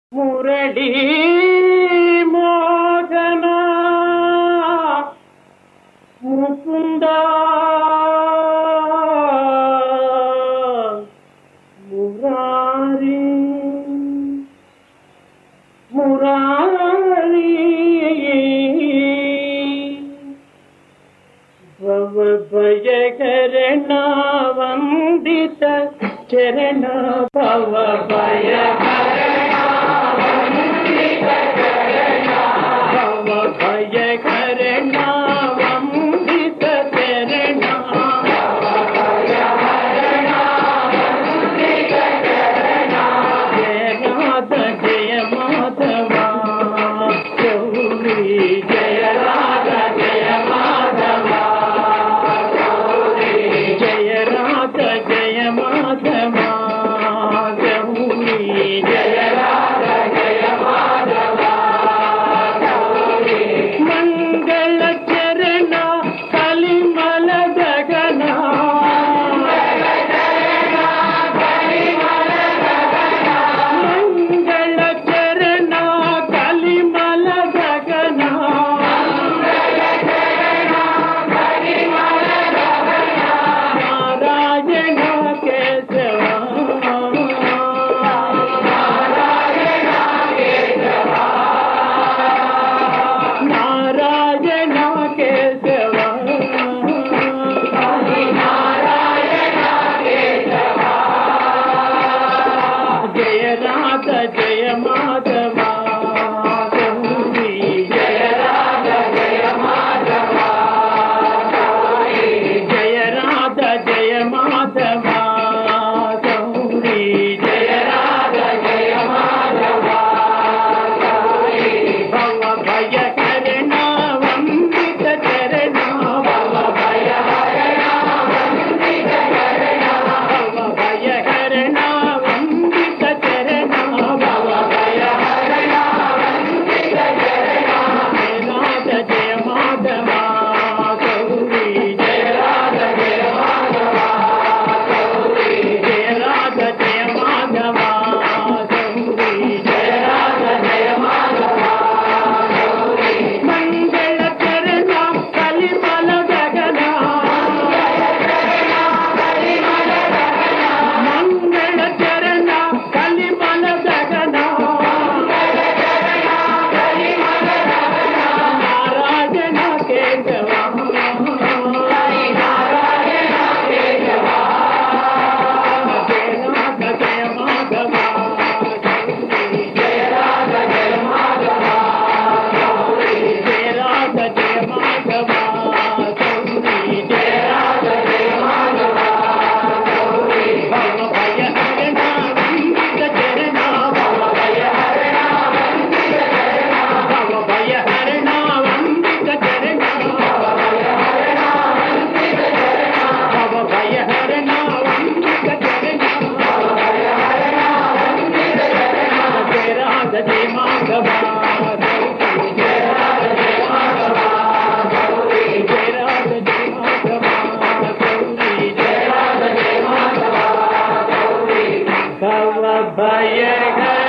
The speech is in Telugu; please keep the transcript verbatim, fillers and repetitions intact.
మురళీ మోహన ముకుంద మురారి మురారి భవ భయకరణ వందిత చరణ భవ భయకరణ వందిత చరణ భవ భయకరణ వందిత చరణ భవ భయకరణ వందిత చరణ జయ రాధ జయ మాధవ గౌరీ జయ రాధ జయ మాధవ జయ రాధ జయ మాధవ గౌరీ జయ రాధ జయ మాధవ మంగళ చరణ కలిమల గగన మంగళ చరణ కలిమల గగన నారాయణ కేశవ నారాయణ కేశవ జయ రాధ జయ మాధవ గౌరీ జయ రాధ జయ మాధవ జయ రాధ జయ మాధవ గౌరీ జయ రాధ జయ మాధవ భవ భయకరణ వందిత చరణ భవ భయకరణ వందిత చరణ భవ భయకరణ వందిత చరణ భవ భయకరణ వందిత చరణ జయ రాధ జయ మాధవ గౌరీ జయ రాధ జయ మాధవ గౌరీ జయ రాధ జయ మాధవ గౌరీ జయ రాధ జయ మాధవ గౌరీ మంగళ చరణ కలిమల గగన మంగళ చరణ కలిమల గగన నారాయణ కేశవ నారాయణ కేశవ జయ రాధ జయ మాధవ గౌరీ జయ రాధ జయ మాధవ గౌరీ జయ రాధ జయ మాధవ గౌరీ జయ రాధ జయ మాధవ గౌరీ భవ భయహరణ వందిత చరణ భవ భయహరణ వందిత చరణ భవ భయహరణ వందిత చరణ భవ భయహరణ వందిత చరణ భవ భయహరణ వందిత చరణ భవ భయహరణ వందిత చరణ జయ రాధ జయ మాధవ గౌరీ జయ రాధ జయ మాధవ గౌరీ జయ రాధ జయ మాధవ గౌరీ జయ రాధ జయ మాధవ గౌరీ భవ భయకరణ